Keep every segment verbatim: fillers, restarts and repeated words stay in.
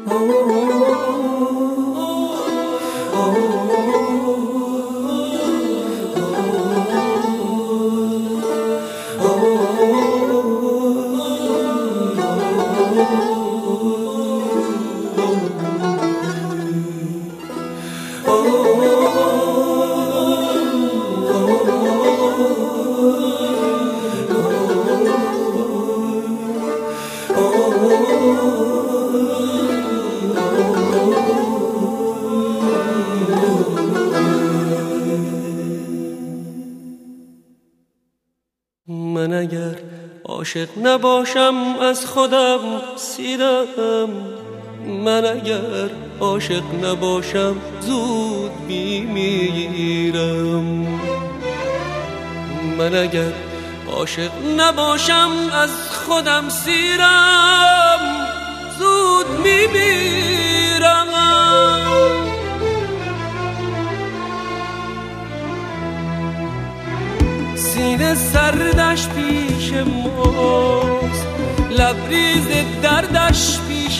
من اگر عاشق نباشم از خودم سیرم، من اگر عاشق نباشم زود میمیرم. من اگر عاشق نباشم از خودم سیرم، زود میمیرم. سینه سردش پیش ماست، لبریز دردش پیش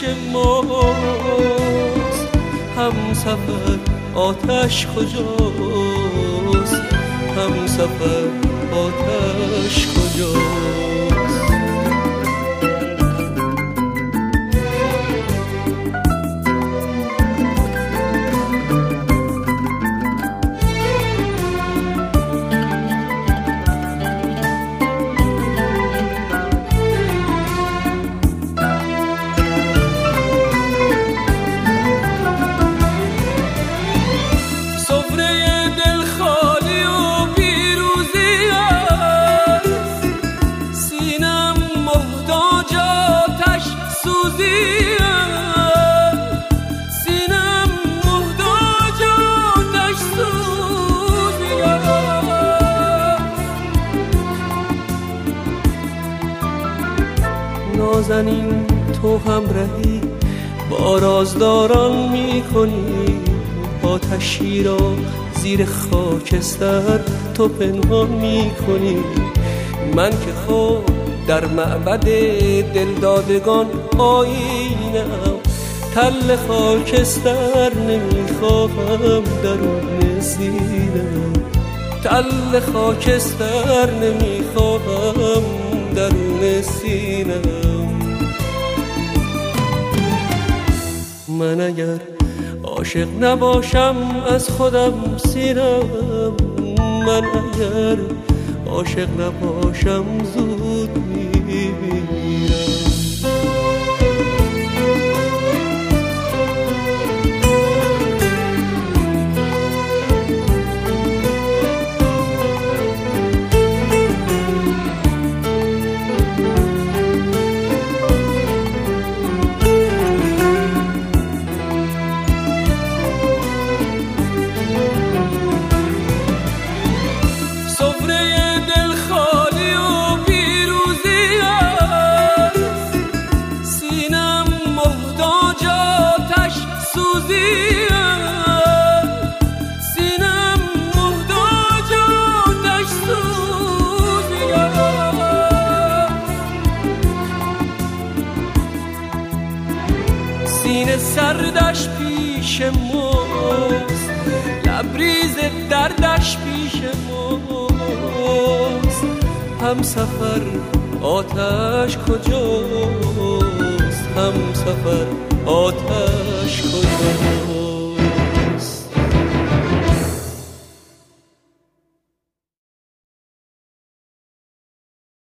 ماست. همسفر آتش کجاست؟ همسفر آتش کجاست؟ نازنین تو همراهی با رازداران میکنی، آتشی را زیر خاکستر تو پنهان میکنی. من که خود در معبد دلدادگان آیینم، تل خاکستر نمیخواهم درون سینم، تل خاکستر نمیخواهم درون سینم. من اگر عاشق نباشم از خودم سیرم، من اگر عاشق نباشم زود میمیرم. سینه سردش پیش ماست، لبریز دردش پیش ماست. همسفر آتش کجاست؟ همسفر آتش